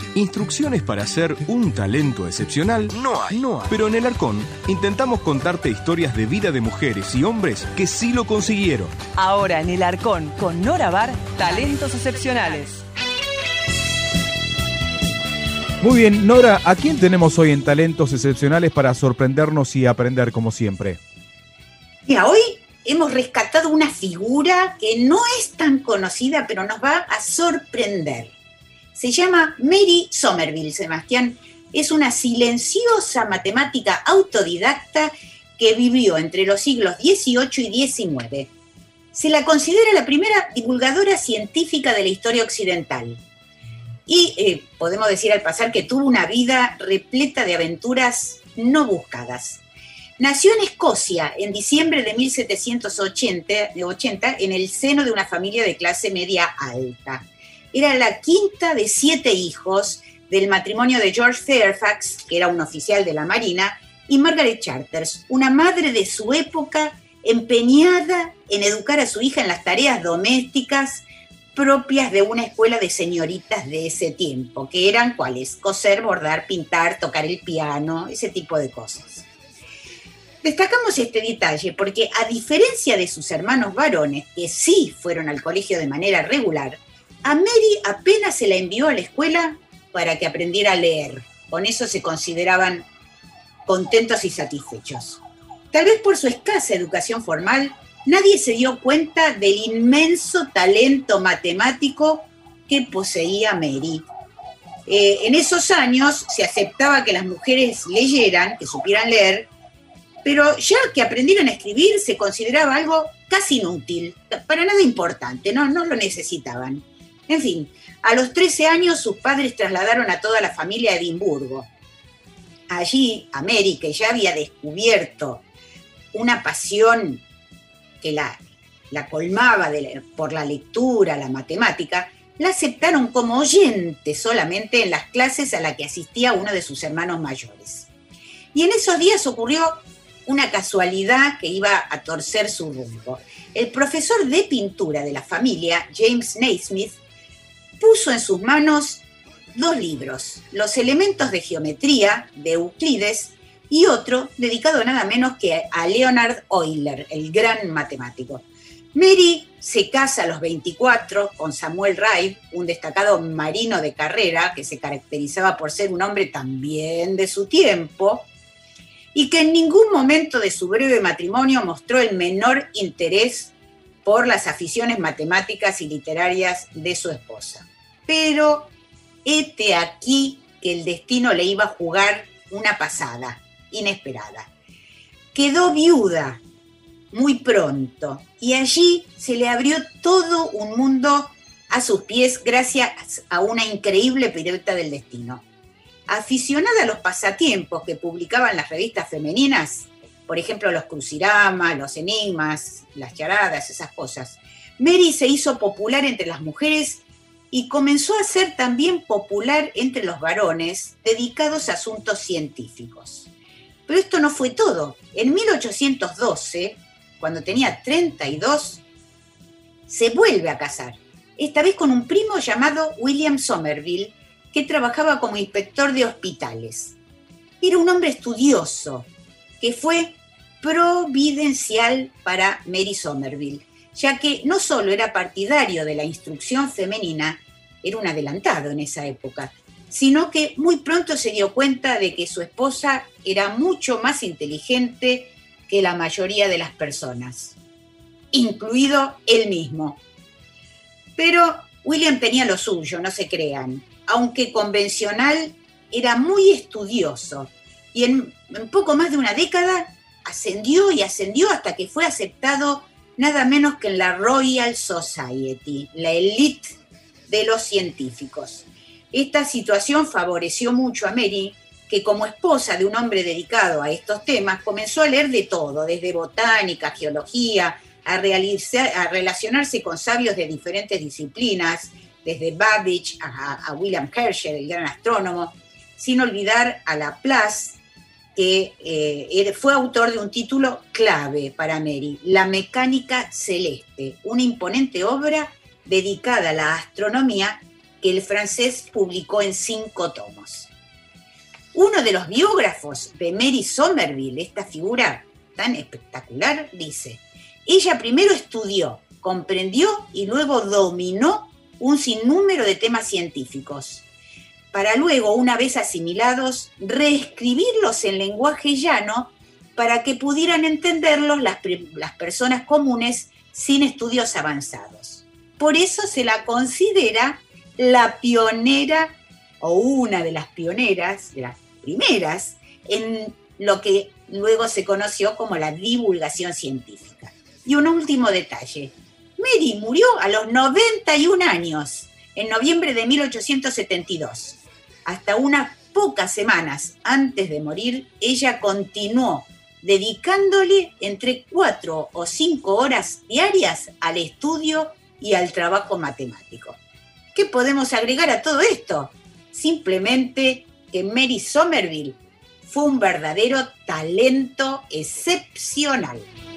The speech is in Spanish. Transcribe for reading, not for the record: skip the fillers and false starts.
Instrucciones para ser un talento excepcional no hay. Pero en El Arcón intentamos contarte historias de vida de mujeres y hombres que sí lo consiguieron. Ahora en El Arcón, con Nora Bar, talentos excepcionales. Muy bien, Nora, ¿a quién tenemos hoy en Talentos Excepcionales para sorprendernos y aprender como siempre? Mira, hoy hemos rescatado una figura que no es tan conocida, pero nos va a sorprender. Se llama Mary Somerville, Sebastián. Es una silenciosa matemática autodidacta que vivió entre los siglos XVIII y XIX. Se la considera la primera divulgadora científica de la historia occidental. Y podemos decir al pasar que tuvo una vida repleta de aventuras no buscadas. Nació en Escocia en diciembre de 1780 en el seno de una familia de clase media alta. Era la quinta de 7 hijos del matrimonio de George Fairfax, que era un oficial de la Marina, y Margaret Charters, una madre de su época empeñada en educar a su hija en las tareas domésticas propias de una escuela de señoritas de ese tiempo, que eran ¿cuáles? Coser, bordar, pintar, tocar el piano, ese tipo de cosas. Destacamos este detalle porque, a diferencia de sus hermanos varones, que sí fueron al colegio de manera regular, a Mary apenas se la envió a la escuela para que aprendiera a leer. Con eso se consideraban contentos y satisfechos. Tal vez por su escasa educación formal, nadie se dio cuenta del inmenso talento matemático que poseía Mary. En esos años se aceptaba que las mujeres leyeran, que supieran leer, pero ya que aprendieran a escribir se consideraba algo casi inútil, para nada importante, no lo necesitaban. En fin, a los 13 años sus padres trasladaron a toda la familia a Edimburgo. Allí, a Mary, que ya había descubierto una pasión que la colmaba por la lectura, la matemática, la aceptaron como oyente solamente en las clases a las que asistía uno de sus hermanos mayores. Y en esos días ocurrió una casualidad que iba a torcer su rumbo. El profesor de pintura de la familia, James Naismith, puso en sus manos 2 libros, Los elementos de geometría, de Euclides, y otro dedicado nada menos que a Leonhard Euler, el gran matemático. Mary se casa a los 24 con Samuel Reid, un destacado marino de carrera que se caracterizaba por ser un hombre también de su tiempo y que en ningún momento de su breve matrimonio mostró el menor interés por las aficiones matemáticas y literarias de su esposa. Pero hete aquí que el destino le iba a jugar una pasada inesperada. Quedó viuda muy pronto y allí se le abrió todo un mundo a sus pies gracias a una increíble pirueta del destino. Aficionada a los pasatiempos que publicaban las revistas femeninas, por ejemplo los cruciramas, los enigmas, las charadas, esas cosas, Mary se hizo popular entre las mujeres y comenzó a ser también popular entre los varones dedicados a asuntos científicos. Pero esto no fue todo. En 1812, cuando tenía 32, se vuelve a casar, esta vez con un primo llamado William Somerville, que trabajaba como inspector de hospitales. Era un hombre estudioso, que fue providencial para Mary Somerville, ya que no solo era partidario de la instrucción femenina, era un adelantado en esa época, sino que muy pronto se dio cuenta de que su esposa era mucho más inteligente que la mayoría de las personas, incluido él mismo. Pero William tenía lo suyo, no se crean. Aunque convencional, era muy estudioso y en poco más de una década ascendió y ascendió hasta que fue aceptado nada menos que en la Royal Society, la élite de los científicos. Esta situación favoreció mucho a Mary, que como esposa de un hombre dedicado a estos temas, comenzó a leer de todo, desde botánica, geología, a relacionarse con sabios de diferentes disciplinas, desde Babbage a William Herschel, el gran astrónomo, sin olvidar a Laplace, que fue autor de un título clave para Mary, La mecánica celeste, una imponente obra dedicada a la astronomía que el francés publicó en 5 tomos. Uno de los biógrafos de Mary Somerville, esta figura tan espectacular, dice: ella primero estudió, comprendió y luego dominó un sinnúmero de temas científicos, para luego, una vez asimilados, reescribirlos en lenguaje llano para que pudieran entenderlos las personas comunes sin estudios avanzados. Por eso se la considera la pionera, o una de las pioneras, de las primeras, en lo que luego se conoció como la divulgación científica. Y un último detalle: Mary murió a los 91 años, en noviembre de 1872. Hasta unas pocas semanas antes de morir, ella continuó dedicándole entre 4 o 5 horas diarias al estudio y al trabajo matemático. ¿Qué podemos agregar a todo esto? Simplemente que Mary Somerville fue un verdadero talento excepcional.